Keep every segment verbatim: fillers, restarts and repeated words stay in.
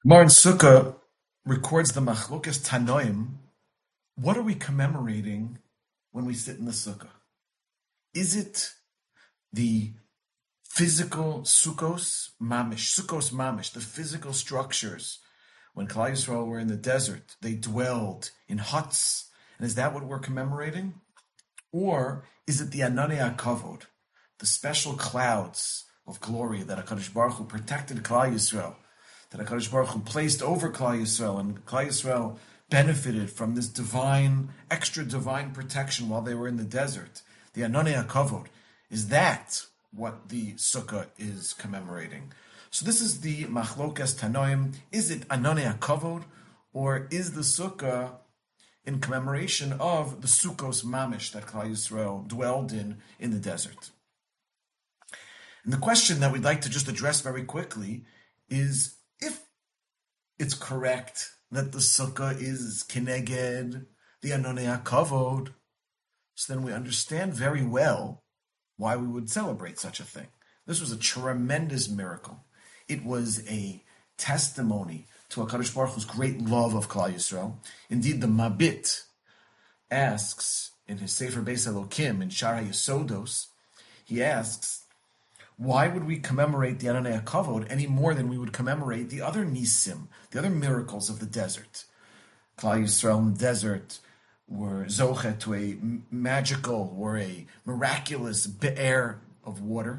Gemara in Sukkah records the Machlokas Tanoim. What are we commemorating when we sit in the Sukkah? Is it the physical Sukkos Mamish, Sukkos Mamish, the physical structures? When Klal Yisrael were in the desert, they dwelled in huts. And is that what we're commemorating? Or is it the Ananei HaKavod, the special clouds of glory that HaKadosh Baruch Hu protected Klal Yisrael, that HaKadosh Baruch Hu placed over Klal Yisrael, and Klal Yisrael benefited from this divine, extra divine protection while they were in the desert? The Ananei HaKavod. Is that what the Sukkah is commemorating? So this is the Machlokas Tanoim. Is it Ananei HaKavod, or is the Sukkah in commemoration of the Sukkos Mamish that Klal Yisrael dwelled in in the desert? And the question that we'd like to just address very quickly is, if it's correct that the Sukkah is Keneged, the Ananei HaKavod, so then we understand very well why we would celebrate such a thing. This was a tremendous miracle. It was a testimony to HaKadosh Baruch Hu's great love of Klal Yisrael. Indeed, the Mabit asks in his Sefer Beis Elokim, in Shara Yesodos, he asks, why would we commemorate the Ananei HaKavod any more than we would commemorate the other Nisim, the other miracles of the desert? Klal Yisrael in the desert were zochet to a magical or a miraculous be'er of water,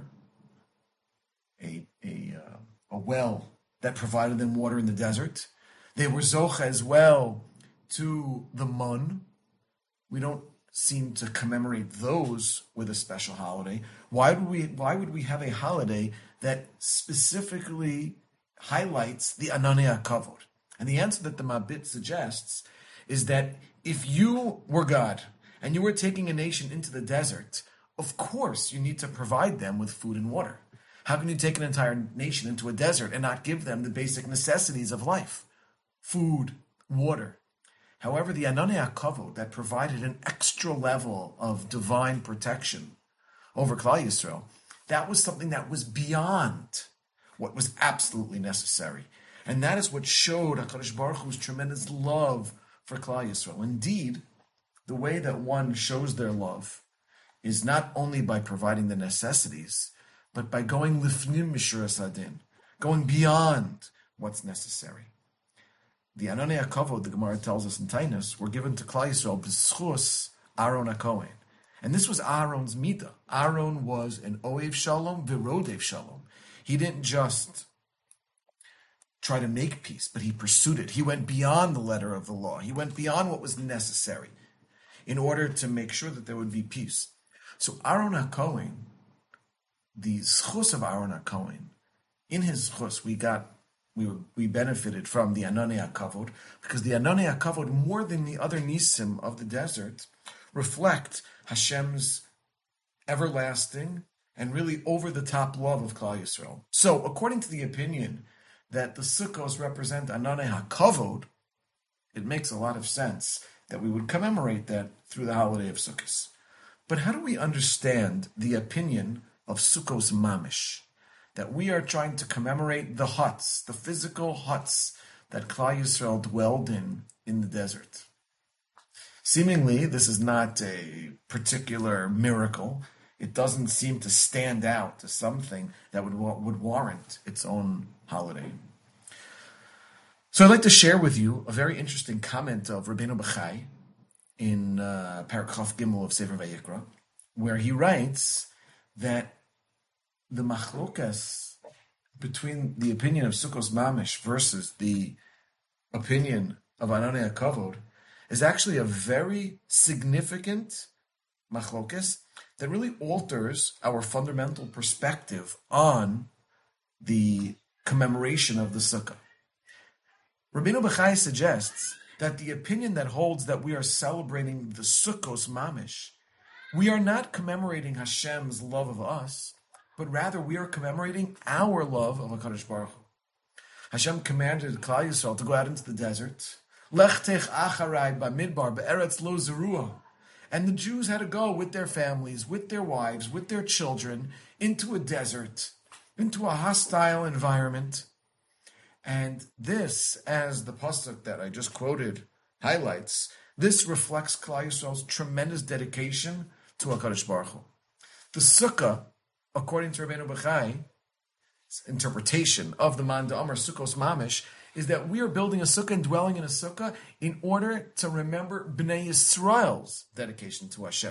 a a, uh, a well that provided them water in the desert. They were zocha as well to the mun. We don't seem to commemorate those with a special holiday. Why would we? Why would we have a holiday that specifically highlights the Ananei HaKavod? And the answer that the Mabit suggests is that if you were God and you were taking a nation into the desert, of course you need to provide them with food and water. How can you take an entire nation into a desert and not give them the basic necessities of life? Food, water. However, the Ananei HaKavod that provided an extra level of divine protection over Klal Yisrael, that was something that was beyond what was absolutely necessary. And that is what showed HaKadosh Baruch Hu's tremendous love for Klal Yisrael. Indeed, the way that one shows their love is not only by providing the necessities, but by going lifnim mishuras hadin, going beyond what's necessary. The Ananei HaKavod, the Gemara tells us in Tainus, were given to Klal Yisrael b'schus Aaron HaKohen. And this was Aaron's midah. Aaron was an oev shalom v'rodev shalom. He didn't just try to make peace, but he pursued it. He went beyond the letter of the law. He went beyond what was necessary in order to make sure that there would be peace. So Aaron HaKohen, the schus of Aaron HaKohen, in his schus we got, we were, we benefited from the Ananei HaKavod, because the Ananei HaKavod, more than the other nisim of the desert, reflect Hashem's everlasting and really over-the-top love of Klal Yisrael. So, according to the opinion that the Sukkos represent Ananei HaKavod, it makes a lot of sense that we would commemorate that through the holiday of Sukkos. But how do we understand the opinion of Sukkos Mamish, that we are trying to commemorate the huts, the physical huts that Klal Yisrael dwelled in in the desert? Seemingly, this is not a particular miracle. It doesn't seem to stand out as something that would would warrant its own holiday. So I'd like to share with you a very interesting comment of Rabbeinu Bachai in uh, Parak Chaf Gimel of Sefer Vayikra, where he writes that the machlokas between the opinion of Sukkos Mamish versus the opinion of Ananei HaKavod is actually a very significant machlokas that really alters our fundamental perspective on the commemoration of the Sukkah. Rabbeinu Bachai suggests that the opinion that holds that we are celebrating the Sukkos Mamish, we are not commemorating Hashem's love of us, but rather we are commemorating our love of HaKadosh Baruch Hu. Hashem commanded Klal Yisrael to go out into the desert. Lech tech acharai b'midbar be'eretz lo zerua. And the Jews had to go with their families, with their wives, with their children, into a desert, into a hostile environment. And this, as the pasuk that I just quoted highlights, this reflects Klal Yisrael's tremendous dedication to HaKadosh Baruch Hu. The sukkah, according to Rabbeinu Bechai's interpretation of the Man Da'amar Sukkos Mamish, is that we are building a sukkah and dwelling in a sukkah in order to remember Bnei Yisrael's dedication to Hashem,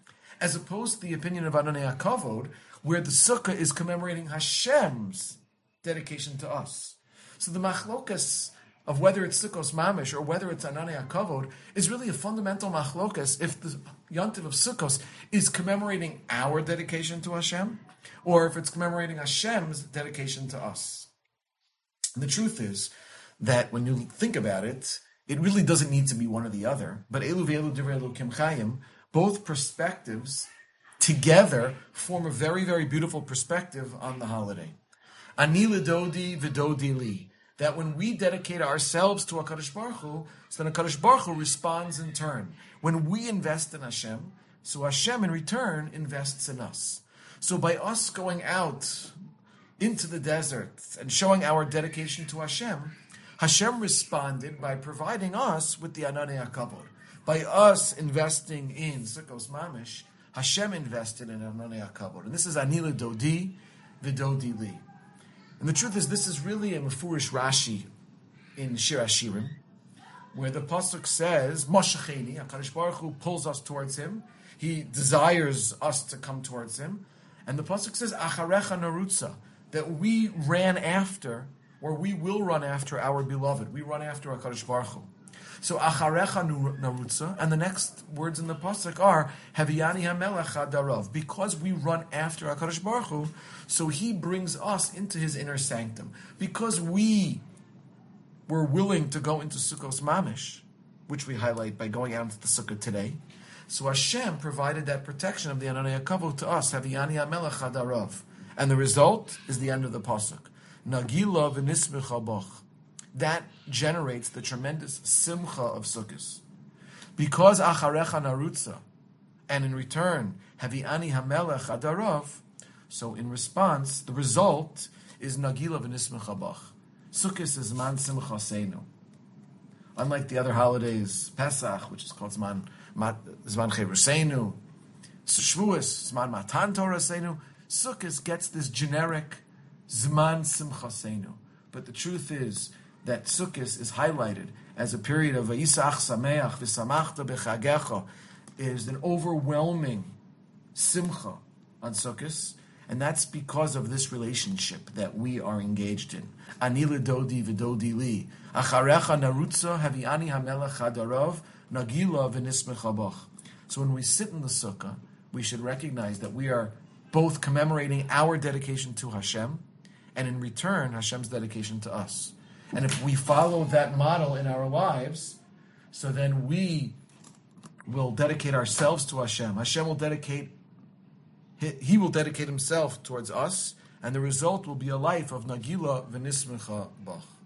as opposed to the opinion of Adonai HaKavod, where the sukkah is commemorating Hashem's dedication to us. So the machlokas of whether it's Sukkos Mamish or whether it's Ananei HaKavod is really a fundamental machlokas if the Yontiv of Sukkos is commemorating our dedication to Hashem or if it's commemorating Hashem's dedication to us. And the truth is that when you think about it, it really doesn't need to be one or the other, but Elu ve'elu divrei Elokim Chayim, both perspectives together form a very, very beautiful perspective on the holiday. Ani l'dodi v'dodi li. That when we dedicate ourselves to HaKadosh Baruch Hu, so then HaKadosh Baruch Hu responds in turn. When we invest in Hashem, so Hashem in return invests in us. So by us going out into the desert and showing our dedication to Hashem, Hashem responded by providing us with the Ananei HaKavod. By us investing in Sukkos Mamish, Hashem invested in Ananei HaKavod. And this is Ani l'dodi v'dodi li. And the truth is, this is really a Mefurish Rashi in Shir Hashirim, where the pasuk says, Moshecheni, HaKadosh Baruch Hu pulls us towards Him. He desires us to come towards Him. And the pasuk says, Acharecha narutza, that we ran after, or we will run after our beloved. We run after HaKadosh Baruch Hu. So Acharecha narutza, and the next words in the pasuk are Haviyani hamelech hadarav. Because we run after HaKadosh Baruch Hu, so He brings us into His inner sanctum. Because we were willing to go into Sukkos Mamish, which we highlight by going out into the sukkah today, so Hashem provided that protection of the Ananei HaKavod to us, Haviyani hamelech hadarav. And the result is the end of the pasuk. Nagila v'nismicha boch. That generates the tremendous simcha of Sukkot. Because Acharecha narutza, and in return, Havi'ani hamelech adarav, so in response, the result is Nagila v'nismecha bach. Sukkot is Zman Simcha Seinu. Unlike the other holidays, Pesach, which is called Zman Zman Chevur Seinu, Shavuos, Zman Matan Torah Seinu, Sukkot gets this generic Zman Simcha Seinu. But the truth is that Sukkot is highlighted as a period of Vayisach Sameach V'samachta B'chagecha, is an overwhelming simcha on Sukkot, and that's because of this relationship that we are engaged in. Ani l'dodi v'dodi li, acharecha narutza havi'ani hamelech hadarav, nagila v'nismecha bach. So when we sit in the sukkah, we should recognize that we are both commemorating our dedication to Hashem, and in return, Hashem's dedication to us. And if we follow that model in our lives, so then we will dedicate ourselves to Hashem. Hashem will dedicate, He will dedicate Himself towards us, and the result will be a life of Nagila v'nismecha bach.